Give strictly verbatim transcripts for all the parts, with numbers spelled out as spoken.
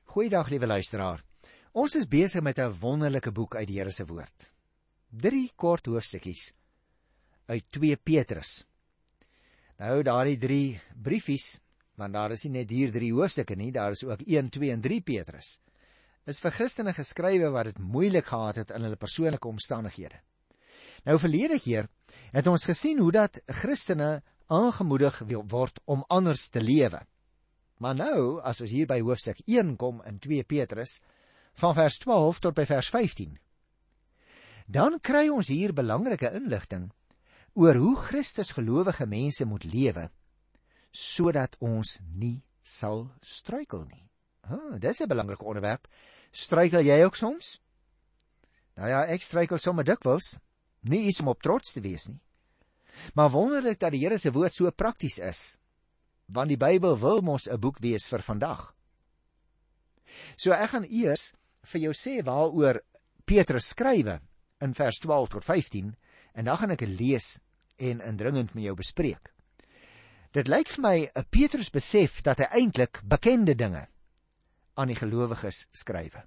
Goeiedag, liewe luisteraar. Ons is besig met 'n wonderlike boek uit die Here se woord. Drie kort hoofstukkies uit twee Petrus. Nou, daardie drie briefies, want daar is nie net hier drie hoofstukke nie, daar is ook een, twee en drie Petrus, is vir Christene geskrywe wat dit moeilik gehad het in hulle persoonlike omstandighede. Nou, verlede keer het ons gesien hoe dat Christene aangemoedig word om anders te lewe. Maar nou, as ons hier by hoofstuk een kom in twee Petrus, van vers twaalf tot by vers vyftien, dan kry ons hier belangrike inligting oor hoe Christus gelowige mense moet lewe, sodat ons nie sal struikel nie. Oh, dis 'n belangrike onderwerp. Struikel jy ook soms? Nou ja, ek struikel sommer dikwels, nie iets om op trots te wees nie. Maar wonderlik dat die Here se woord so prakties is, want die Bybel wil mos 'n boek wees vir vandag. So ek gaan eers vir jou sê waaroor Petrus skrywe in vers twaalf tot vyftien, en dan gaan ek dit lees en indringend met jou bespreek. Dit lyk vir my, 'n Petrus besef dat hy eintlik bekende dinge aan die gelowiges skrywe.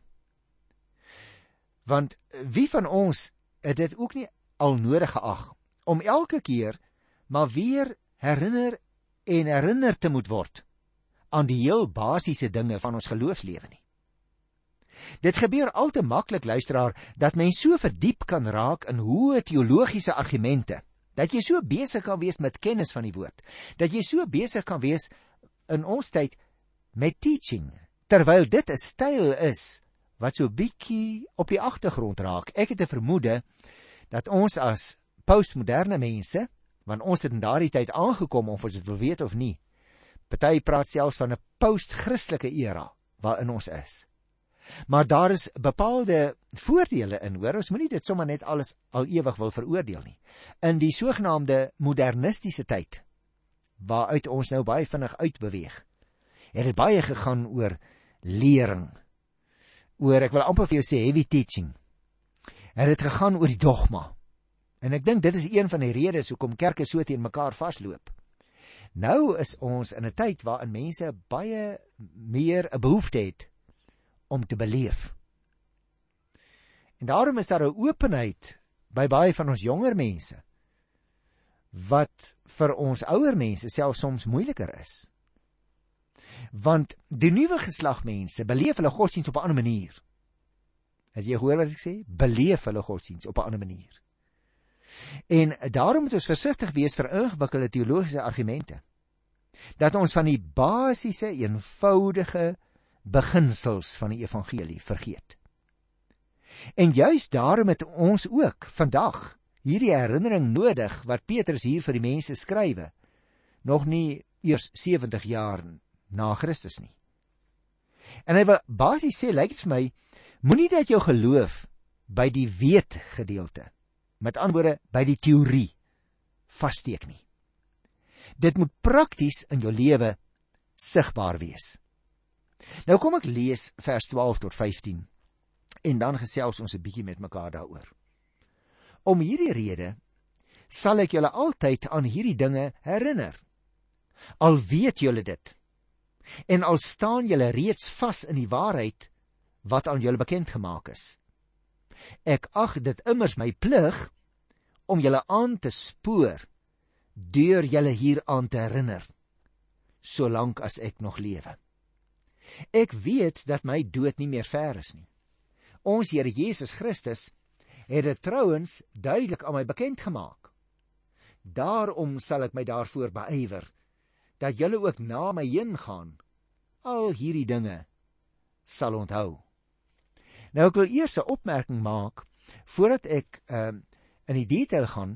Want wie van ons het dit ook nie al nodig geag om elke keer maar weer herinner en herinner te moet word aan die heel basiese dinge van ons geloofslewe nie. Dit gebeur al te maklik, luisteraar, dat mens so verdiep kan raak in hoë teologiese argumente, dat jy so besig kan wees met kennis van die woord, dat jy so besig kan wees in ons tyd met teaching, terwyl dit 'n styl is wat so bietjie op die agtergrond raak. Ek het 'n vermoede dat ons as postmoderne mense, want ons het in daardie tyd aangekom, of ons dit wil weet of nie, party praat selfs van 'n post-Christelike era waarin ons is. Maar daar is bepaalde voordele in, hoor, ons moenie dit sommer net alles al ewig wil veroordeel nie. In die sogenaamde modernistiese tyd, waaruit ons nou baie vinnig uitbeweeg, het dit baie gegaan oor lering, oor, ek wil amper vir jou sê, heavy teaching. Het dit gegaan oor die dogma. En ek dink dit is een van die redes hoekom kerke so teen mekaar vasloop. Nou is ons in 'n tyd waarin mense baie meer 'n behoefte het om te beleef. En daarom is daar 'n openheid by baie van ons jonger mense, wat vir ons ouer mense selfs soms moeiliker is. Want die nuwe geslag mense beleef hulle godsdienst op 'n ander manier. Het jy gehoor wat ek sê? Beleef hulle godsdienst op 'n ander manier. En daarom moet ons versigtig wees vir ingewikkelde teologiese argumente, dat ons van die basiese, eenvoudige beginsels van die evangelie vergeet. En juist daarom het ons ook vandag hierdie herinnering nodig wat Petrus hier vir die mense skrywe, nog nie eers sewentig jaar na Christus nie. En hy wil basies sê, lyk dit vir my, moenie dat jou geloof by die weet gedeelte, met ander woorde by die teorie, vassteek nie. Dit moet prakties in jou lewe sigbaar wees. Nou kom ek lees vers twaalf tot vyftien, en dan gesels ons 'n bietjie met mekaar daaroor. Om hierdie rede sal ek julle altyd aan hierdie dinge herinner, al weet julle dit, en al staan julle reeds vas in die waarheid wat aan julle bekend gemaak is. Ek ag dit immers my plig om julle aan te spoor, deur julle hieraan te herinner, solank as ek nog lewe. Ek weet dat my dood nie meer ver is nie. Ons Here Jesus Christus het dit trouens duidelik aan my bekend gemaak. Daarom sal ek my daarvoor beywer, dat julle ook na my heen gaan, al hierdie dinge sal onthou. Nou ek wil eers 'n opmerking maak, voordat ek uh, in die detail gaan,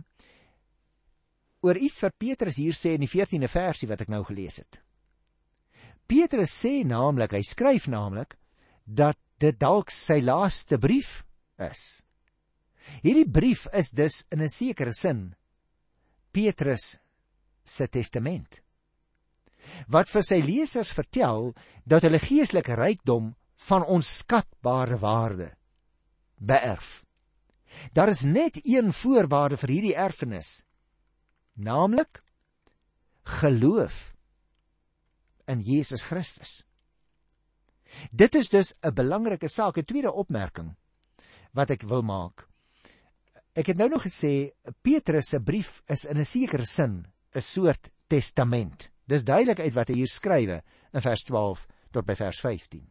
oor iets wat Petrus hier sê in die veertiende versie wat ek nou gelees het. Petrus sê naamlik, hy skryf naamlik, dat dit dalk sy laaste brief is. Hierdie brief is dus in 'n sekere sin Petrus se testament, wat vir sy lesers vertel dat hulle geestelike rykdom van onskatbare waarde beerf. Daar is net een voorwaarde vir hierdie erfenis, naamlik geloof in Jesus Christus. Dit is dus 'n belangrike saak. 'n Tweede opmerking wat ek wil maak. Ek het nou nog gesê, Petrus se brief is in 'n sekere sin 'n soort testament. Dis duidelik uit wat hy hier skrywe in vers twaalf tot by vers vyftien.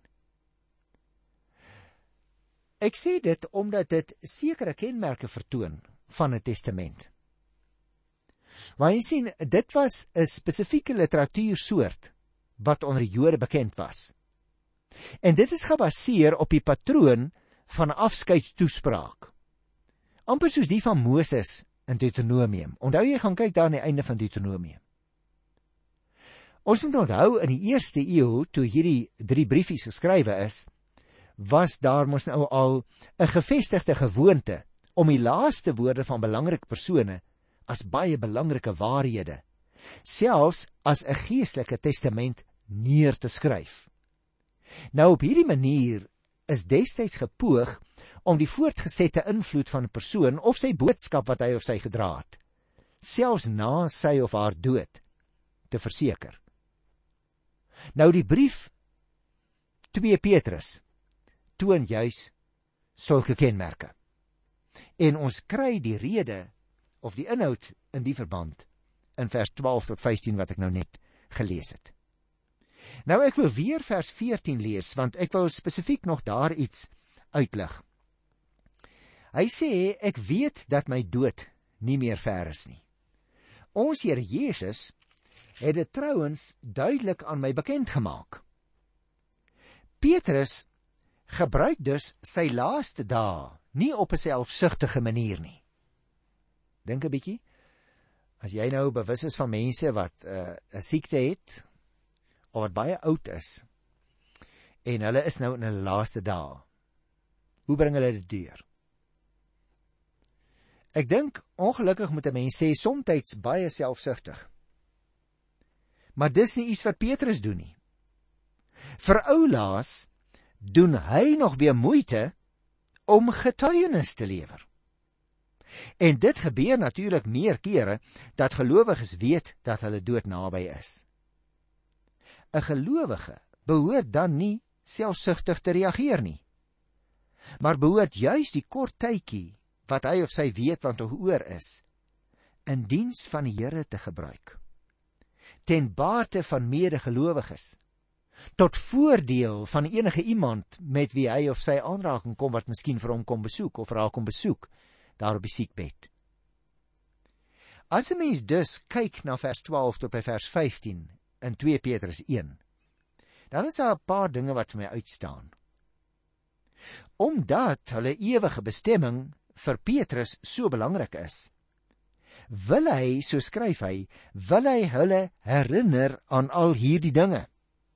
Ek sê dit omdat dit sekere kenmerke vertoon van 'n testament. Maar jy sien, dit was 'n spesifieke literatuursoort wat onder die Jode bekend was. En dit is gebaseer op die patroon van afskeidstoespraak. Amper soos die van Moses in Deuteronomium. Onthou jy gaan kyk daar aan die einde van Deuteronomium. Ons moet onthou, in die eerste eeu, toe hierdie drie briefies geskrywe is, was daar mos nou al 'n gevestigde gewoonte om die laaste woorde van belangrike persone as baie belangrike waarhede, selfs as 'n geestelike testament neer te skryf. Nou op hierdie manier is destyds gepoog om die voortgesette invloed van 'n persoon of sy boodskap wat hy of sy gedra het, selfs na sy of haar dood, te verseker. Nou die brief twee Petrus toon juis sulke kenmerke. En ons kry die rede of die inhoud in die verband in vers twaalf tot vyftien wat ek nou net gelees het. Nou ek wil weer vers veertien lees, want ek wil spesifiek nog daar iets uitlig. Hy sê, ek weet dat my dood nie meer ver is nie. Ons Here Jesus het dit trouens duidelik aan my bekend gemaak. Petrus gebruik dus sy laaste dae nie op 'n selfsugtige manier nie. Dink 'n bietjie, as jy nou bewus is van mense wat 'n uh, 'n siekte het, of wat baie oud is, en hulle is nou in hulle laaste dae, hoe bring hulle dit deur? Ek dink, ongelukkig moet 'n mens sê, somtyds baie selfsugtig. Maar dis nie iets wat Petrus doen nie. Vir oulaas doen hy nog weer moeite om getuienis te lewer. En dit gebeur natuurlik meer kere dat gelowiges weet dat hulle dood naby is. 'n Gelowige behoort dan nie selfsugtig te reageer nie, maar behoort juis die kort tydjie wat hy of sy weet wat oor is, in diens van die Here te gebruik, ten bate van medegelowiges, tot voordeel van enige iemand met wie hy of sy aanraking kom, wat miskien vir hom kom besoek, of vir haar kom besoek, daar op die siekbed. As 'n mens dus kyk na vers twaalf tot by vers vyftien, in twee Petrus een, dan is daar 'n paar dinge wat vir my uitstaan. Omdat hulle ewige bestemming vir Petrus so belangrik is, wil hy, so skryf hy, wil hy hulle herinner aan al hierdie dinge.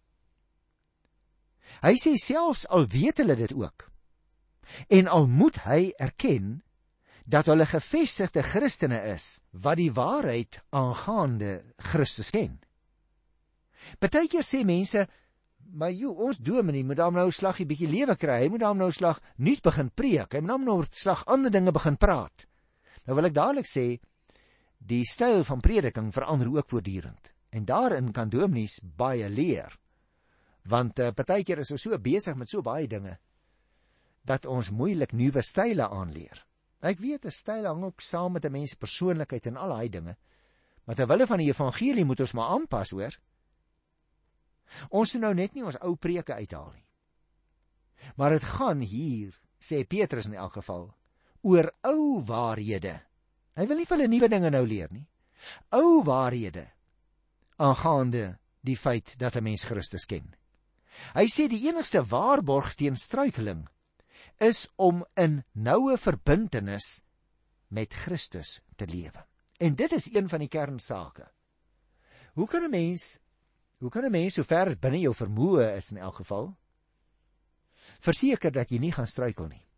Hy sê selfs al weet hulle dit ook, en al moet hy erken dat hulle gevestigde Christene is, wat die waarheid aangaande Christus ken. Partykeer sê mense, maar joh, ons dominee moet dan nou 'n slaggie bietjie lewe kry, hy moet dan nou 'n slag nuut begin preek, hy moet dan nou 'n slag ander dinge begin praat. Nou wil ek dadelik sê, die styl van prediking verander ook voortdurend, en daarin kan dominees baie leer, want uh, partykeer is ons so besig met so baie dinge, dat ons moeilik nuwe style aanleer. Ek weet, 'n styl hang ook saam met 'n mens se persoonlikheid en al daai dinge, maar terwille van die evangelie moet ons maar aanpas, hoor. Ons moet nou net nie ons ou preke uithaal nie. Maar dit gaan hier, sê Petrus in elk geval, oor ou waarhede. Hy wil nie vir hulle nuwe dinge nou leer nie. Ou waarhede aangaande die feit dat 'n mens Christus ken. Hy sê die enigste waarborg teen struikeling is om in noue verbintenis met Christus te lewe. En dit is een van die kernsake. Hoe kan 'n mens, hoe kan 'n mens, so ver dit binne jou vermoë is in elk geval, verseker dat jy nie gaan struikel nie,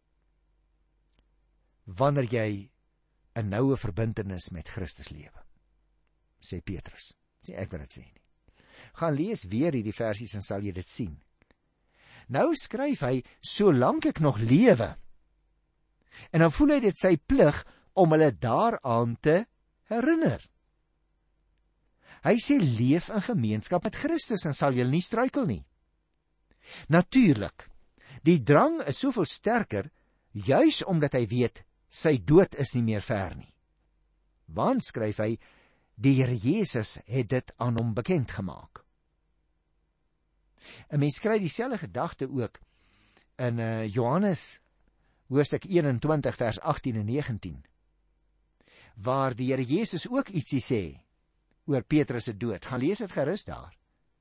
wanneer jy 'n noue verbintenis met Christus lewe, sê Petrus. Sê ek wat dit sê nie. Gaan lees weer hierdie versies en sal jy dit sien. Nou skryf hy, solank ek nog lewe, en dan voel hy dit sy plig om hulle daaraan te herinner. Hy sê, leef in gemeenskap met Christus en sal jy nie struikel nie. Natuurlik, die drang is soveel sterker, juis omdat hy weet, sy dood is nie meer ver nie. Want, skryf hy, die Here Jesus het dit aan hom bekend gemaak. 'n Mens kry dieselfde gedagte ook in uh, Johannes hoofstuk eenentwintig vers agttien en negentien, waar die Here Jesus ook ietsie sê oor Petrus se dood. Gaan lees dit gerus daar.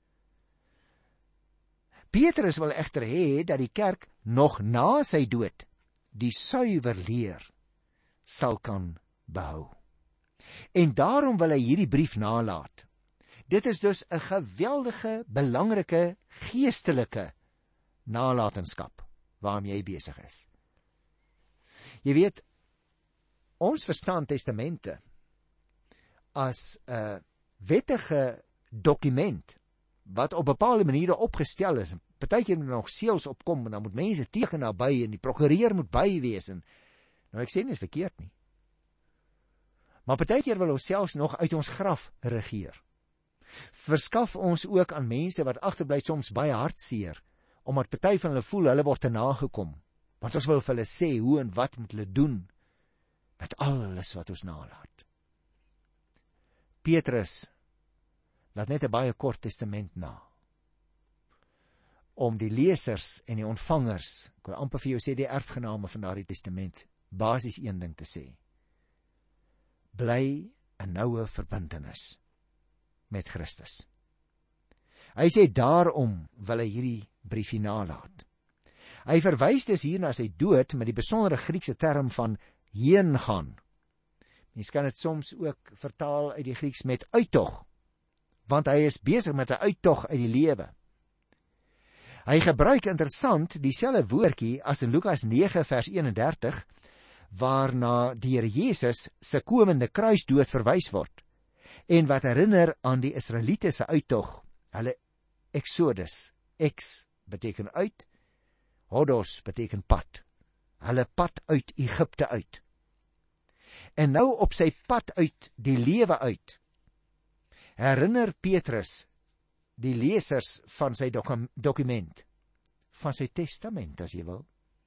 Petrus wil egter hê dat die kerk nog na sy dood die suiwer leer sal kan behou. En daarom wil hy hierdie brief nalaat. Dit is dus 'n geweldige, belangrike, geestelike nalatenskap waarmee jy besig is. Jy weet, ons verstaan testamente as 'n wettige dokument wat op bepaalde maniere opgestel is. Partykeer moet nog seels opkom en dan moet mense teken naby en die prokureur moet by wees. En nou ek sê nie is verkeerd nie. Maar partykeer wil ons selfs nog uit ons graf regeer. Verskaf ons ook aan mense wat agterbly soms baie hartseer, omdat party van hulle voel hulle word te nagekom. Want ons wil vir hulle sê hoe en wat moet hulle doen met alles wat ons nalaat. Petrus laat net 'n baie kort testament na, om die lesers en die ontvangers, ek wil amper vir jou sê die erfgename van daardie testament, basies een ding te sê: bly 'n noue verbintenis met Christus. Hy sê daarom wil hy hierdie briefie nalaat. Hy verwys dus hier na sy dood met die besondere Griekse term van heen gaan. Mens kan dit soms ook vertaal uit die Grieks met uittog, want hy is besig met 'n uittog uit die lewe. Hy gebruik interessant dieselfde woordjie as in Lukas nege vers eenendertig, waarna die Here Jesus se komende kruisdood verwys word, en wat herinner aan die Israeliete se uittog, hulle Exodus. Ex beteken uit, hodos beteken pad, hulle pad uit Egipte uit. En nou op sy pad uit die lewe uit, herinner Petrus die lesers van sy dokument, van sy testament as jy wil,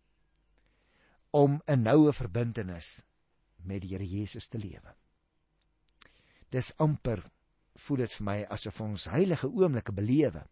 om 'n noue verbintenis met die Here Jesus te lewe. Dis amper, voel dit vir my, asof ons heilige oomblikke belewe.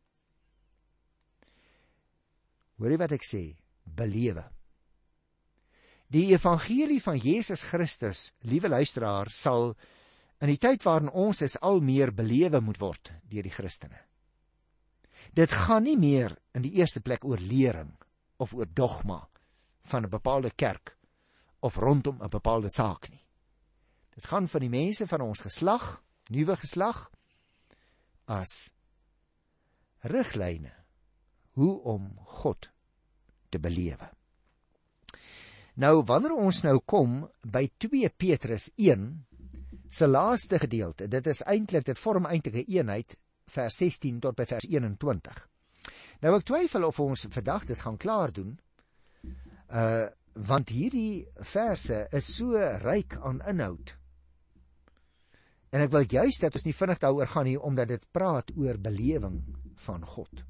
Hoor jy wat ek sê? Belewe. Die evangelie van Jesus Christus, liewe luisteraar, sal in die tyd waarin ons is al meer belewe moet word deur die Christene. Dit gaan nie meer in die eerste plek oor lering of oor dogma van 'n bepaalde kerk of rondom 'n bepaalde saak nie. Dit gaan van die mense van ons geslag, nuwe geslag, as riglyne hoe om God te belewe. Nou, wanneer ons nou kom by twee Petrus een, se laaste gedeelte, dit is eintlik, dit vorm eintlik 'n eenheid, vers sestien tot by vers eenentwintig. Nou, ek twyfel of ons vandag dit gaan klaar doen, uh, want hierdie verse is so ryk aan inhoud. En ek wil juist dat ons nie vinnig daaroor gaan nie, omdat dit praat oor belewing van God.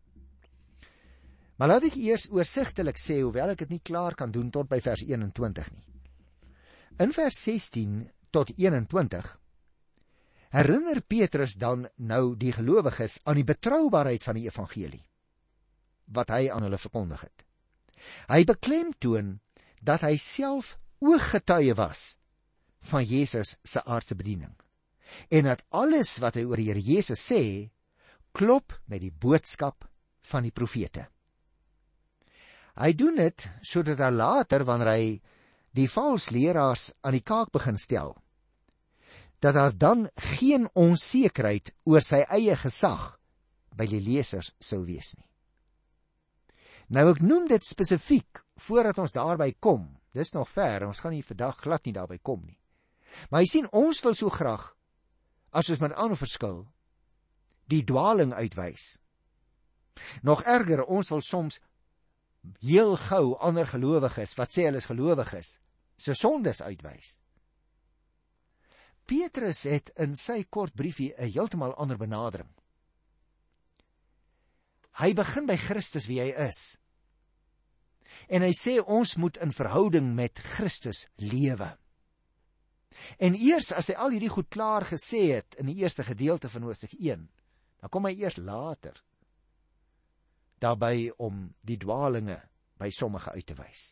Maar laat ek eers oorsigtelik sê, hoewel ek dit nie klaar kan doen tot by vers eenentwintig nie. In vers sestien tot eenentwintig herinner Petrus dan nou die gelowiges aan die betroubaarheid van die evangelie, wat hy aan hulle verkondig het. Hy beklemtoon dat hy self ooggetuie was van Jesus se aardse bediening, en dat alles wat hy oor die Here Jesus sê, klop met die boodskap van die profete. Hy doen dit sodat hy later, wanneer hy die vals leraars aan die kaak begin stel, dat daar dan geen onsekerheid oor sy eie gesag by die lesers sou wees nie. Nou, ek noem dit spesifiek voordat ons daarby kom. Dis nog ver, ons gaan nie vandag glad nie daarby kom nie. Maar jy sien, ons wil so graag, as ons met ander verskil, die dwaling uitwys. Nog erger, ons wil soms heel gou ander gelowiges, wat sê hulle is gelowiges, se sondes uitwys. Petrus het in sy kort briefie 'n heeltemal ander benadering. Hy begin by Christus wie hy is. En hy sê ons moet in verhouding met Christus lewe. En eers as hy al hierdie goed klaar gesê het in die eerste gedeelte van Hoofstuk een, dan kom hy eers later daarby om die dwalinge by sommige uit te wys.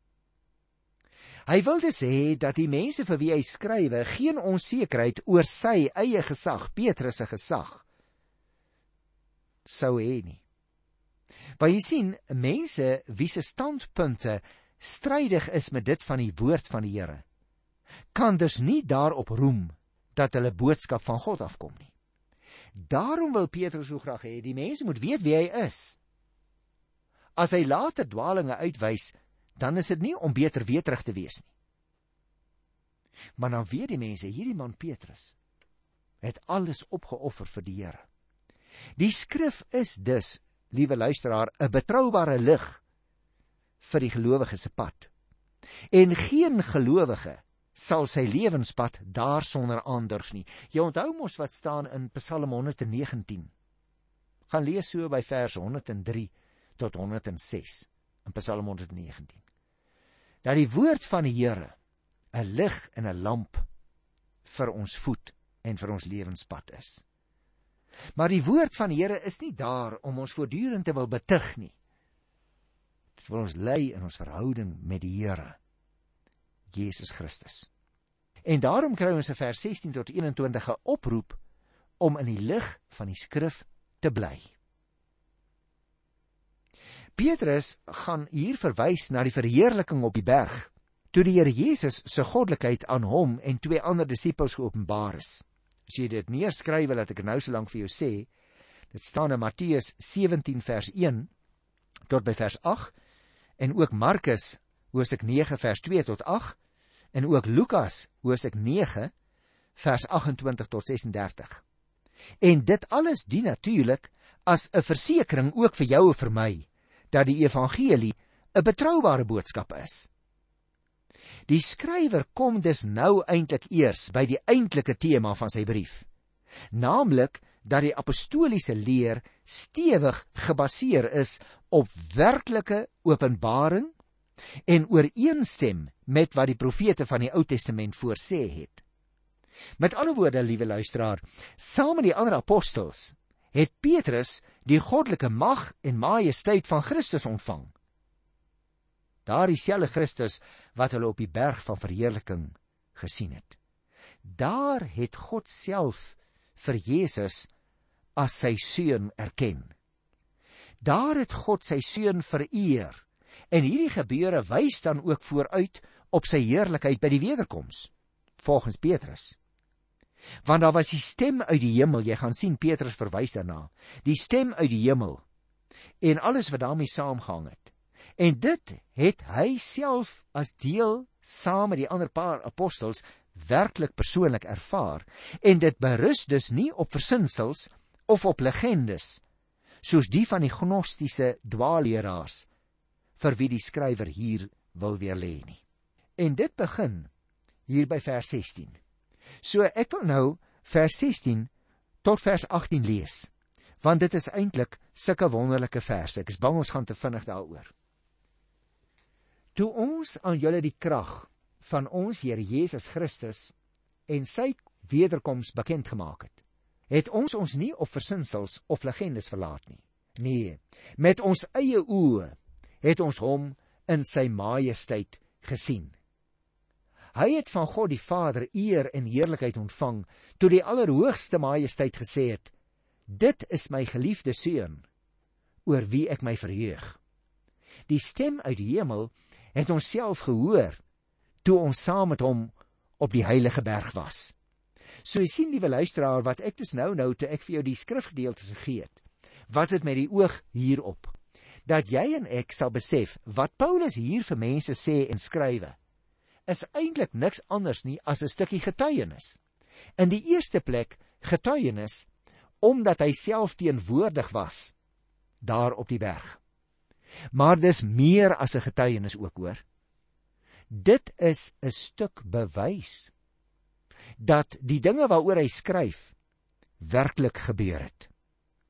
Hy wil dus hê dat die mense vir wie hy skrywe geen onsekerheid oor sy eie gesag, Petrus se gesag, sou hê nie. Want jy sien, mense wie se standpunte strydig is met dit van die woord van die Here, kan dus nie daarop roem dat hulle boodskap van God afkom nie. Daarom wil Petrus so graag hê, die mense moet weet wie hy is. As hy later dwalinge uitwys, dan is dit nie om beter weterig te wees nie. Maar dan weet die mense, hierdie man Petrus het alles opgeoffer vir die Here. Die skrif is dus, liewe luisteraar, 'n betroubare lig vir die gelowige se pad. En geen gelowige sal sy lewenspad daarsonder aandurf nie. Jy onthou mos wat staan in Psalm honderd negentien. Gaan lees so by vers honderd drie tot honderd ses in Psalm honderd negentien. Dat die woord van die Here 'n lig en 'n lamp vir ons voet en vir ons lewenspad is. Maar die woord van die Here is nie daar om ons voortdurend te wil betug nie. Dit wil ons lei in ons verhouding met die Here, Jesus Christus. En daarom kry ons in vers sestien tot eenentwintig 'n oproep om in die lig van die skrif te bly. Petrus gaan hier verwys na die verheerliking op die berg, toe die Here Jesus se goddelikheid aan hom en twee ander disippels geopenbaar is. As jy dit neerskryf, laat ek nou so lank vir jou sê, dit staan in Matteus sewentien vers een tot by vers agt, en ook Markus hoofstuk nege vers twee tot agt, en ook Lukas hoofstuk nege vers agt-en-twintig tot ses en dertig. En dit alles dien natuurlik as 'n versekering ook vir jou en vir my, dat die evangelie 'n betroubare boodskap is. Die skrywer kom dus nou eintlik eers by die eintlike tema van sy brief, naamlik dat die apostoliese leer stewig gebaseer is op werklike openbaring en ooreenstem met wat die profete van die Ou Testament voorsê het. Met ander woorde, liewe luisteraar, saam met die ander apostels het Petrus die goddelike mag en majesteit van Christus ontvang. Daardie selfde Christus wat hulle op die berg van verheerliking gesien het. Daar het God self vir Jesus as sy seun erken. Daar het God sy seun vereer, en hierdie gebeure wys dan ook vooruit op sy heerlikheid by die wederkoms, volgens Petrus. Want daar was die stem uit die hemel, jy gaan sien Petrus verwys daarna, die stem uit die hemel, en alles wat daarmee saamgehang het. En dit het hy self as deel, saam met die ander paar apostels, werklik persoonlik ervaar, en dit berus dus nie op versinsels of op legendes, soos die van die gnostiese dwaalleraars, vir wie die skrywer hier wil weerlê nie. En dit begin hier by vers sestien. So ek wil nou vers sestien tot vers agttien lees, want dit is eintlik sulke wonderlike verse. Ek is bang ons gaan te vinnig daaroor. Toe ons aan julle die krag van ons Here Jesus Christus en sy wederkoms bekend gemaak het, het ons ons nie op versinsels of legendes verlaat nie. Nee, met ons eie oë het ons hom in sy majesteit gesien. Hy het van God die Vader eer en heerlikheid ontvang, toe die Allerhoogste Majesteit gesê het, dit is my geliefde seun, oor wie ek my verheug. Die stem uit die hemel het ons self gehoor, toe ons saam met hom op die heilige berg was. So jy sien, liewe luisteraar, wat ek dus nou nou, toe ek vir jou die skrifgedeeltes gegee het, was dit met die oog hierop, dat jy en ek sal besef, wat Paulus hier vir mense sê en skrywe, is eintlik niks anders nie as 'n stukkie getuienis. In die eerste plek getuienis, omdat hy self teenwoordig was, daar op die berg. Maar dis meer as 'n getuienis ook, hoor. Dit is 'n stuk bewys, dat die dinge waaroor hy skryf, werklik gebeur het.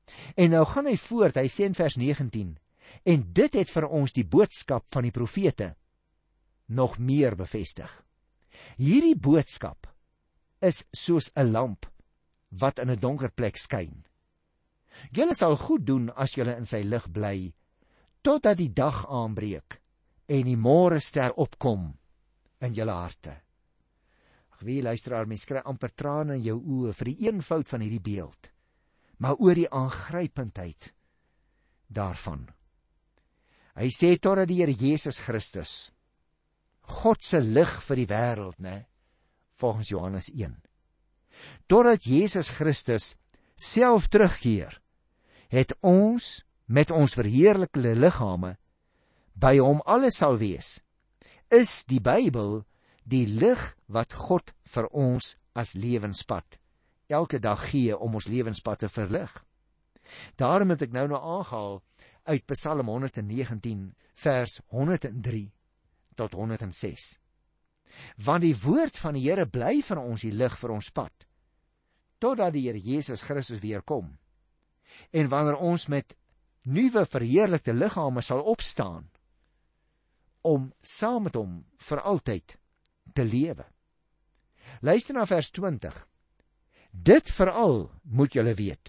En nou gaan hy voort, hy sê in vers negentien, en dit het vir ons die boodskap van die profete nog meer bevestig. Hierdie boodskap is soos 'n lamp wat in 'n donker plek skyn. Julle sal goed doen as julle in sy lig bly, totdat die dag aanbreek en die môre ster opkom in julle harte. Ag wie luisteraar, mens kry amper trane in jou oë vir die eenvoud van hierdie beeld, maar oor die aangrypendheid daarvan. Hy sê totdat die Here Jesus Christus, God se lig vir die wêreld, né, volgens Johannes een. Totdat Jesus Christus self terugkeer, het ons met ons verheerlikte liggame by hom alles sal wees. Is die Bybel die lig wat God vir ons as lewenspad elke dag gee om ons lewenspad te verlig? Daarom het ek nou nou aangehaal uit Psalm honderd negentien vers honderd drie tot honderd ses. Want die woord van die Here bly vir ons die lig vir ons pad, totdat die Here Jesus Christus weer kom. En wanneer ons met nuwe verheerlikte liggame sal opstaan, om saam met hom vir altyd te lewe. Luister na vers twintig. Dit veral moet julle weet.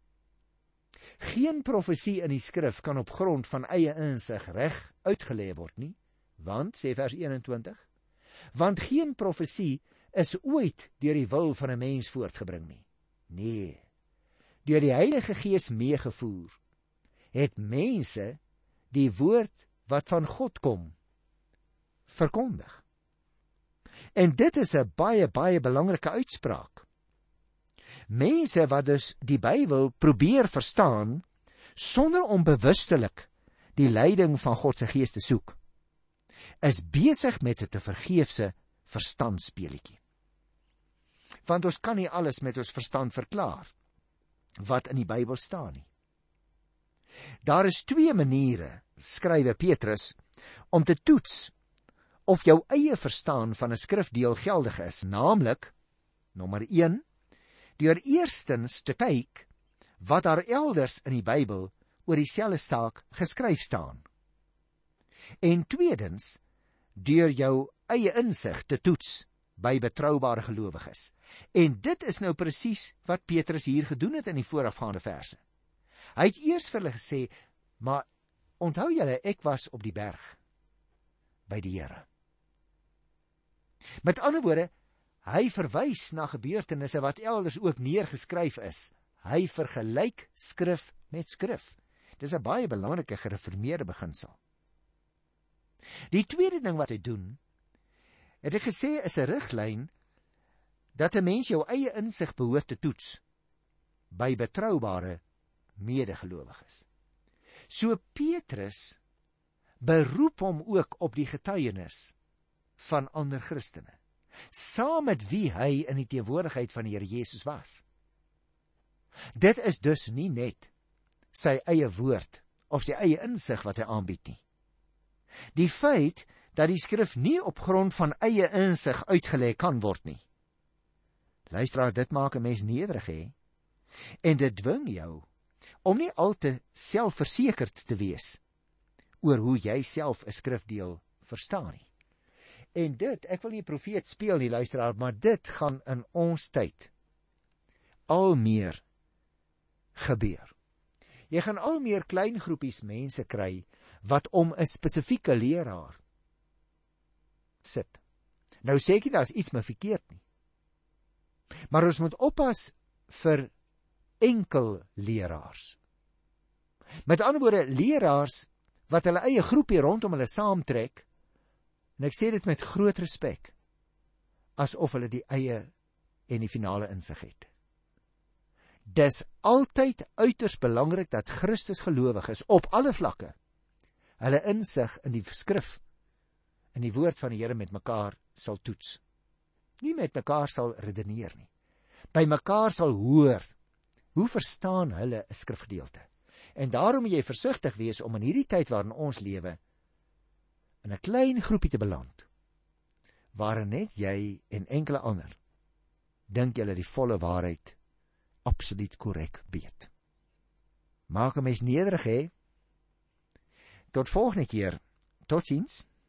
Geen profesie in die skrif kan op grond van eie insig reg uitgelê word nie, want, sê vers eenentwintig, want geen profesie is ooit deur die wil van 'n mens voortgebring nie. Nee, deur die Heilige Gees meegevoer, het mense die woord wat van God kom, verkondig. En dit is 'n baie, baie belangrike uitspraak. Mense wat dus die Bybel probeer verstaan, sonder om bewustelik die leiding van God se Gees te soek, is besig met 'n vergeefse verstandspeletjie. Want ons kan nie alles met ons verstand verklaar wat in die Bybel staan nie. Daar is twee maniere, skrywe Petrus, om te toets of jou eie verstaan van 'n skrifdeel geldig is, naamlik, nommer een, deur eerstens te kyk wat daar elders in die Bybel oor dieselfde saak geskryf staan. En tweedens, deur jou eie insig te toets by betroubare gelowiges. En dit is nou presies wat Petrus hier gedoen het in die voorafgaande verse. Hy het eers vir hulle gesê, maar onthou julle, ek was op die berg by die Here. Met ander woorde, hy verwys na gebeurtenisse wat elders ook neergeskryf is. Hy vergelyk skrif met skrif. Dis 'n baie belangrike gereformeerde beginsel. Die tweede ding wat hy doen, het ek gesê, is 'n riglyn dat 'n mens jou eie insig behoort te toets by betroubare medegelowiges. So Petrus beroep hom ook op die getuienis van ander Christene, saam met wie hy in die teenwoordigheid van die Here Jesus was. Dit is dus nie net sy eie woord of sy eie insig wat hy aanbied nie. Die feit dat die skrif nie op grond van eie insig uitgelê kan word nie. Luisteraar, dit maak 'n mens nederig, hè? En dit dwing jou om nie al te selfversekerd te wees oor hoe jy self 'n skrifdeel verstaan nie. En dit, ek wil nie profeet speel nie, luisteraar, maar dit gaan in ons tyd al meer gebeur. Jy gaan al meer klein groepies mense kry wat om 'n spesifieke leraar sit. Nou sê ek nie daar's iets mee verkeerd nie. Maar ons moet oppas vir enkel leraars. Met ander woorde, leraars wat hulle eie groepie rondom hulle saamtrek, en ek sê dit met groot respek, asof hulle die eie en die finale insig het. Dis altyd uiters belangrik dat Christus gelowiges op alle vlakke hulle insig in die skrif, in die woord van die Here met mekaar sal toets. Nie met mekaar sal redeneer nie. By mekaar sal hoor, hoe verstaan hulle 'n skrifgedeelte? En daarom moet jy versigtig wees om in hierdie tyd waarin ons lewe, in 'n klein groepie te beland, waarin net jy en enkele ander dink julle die volle waarheid absoluut korrek weet. maak 'n mens nederig, hè? Tot volgende keer. Totsiens.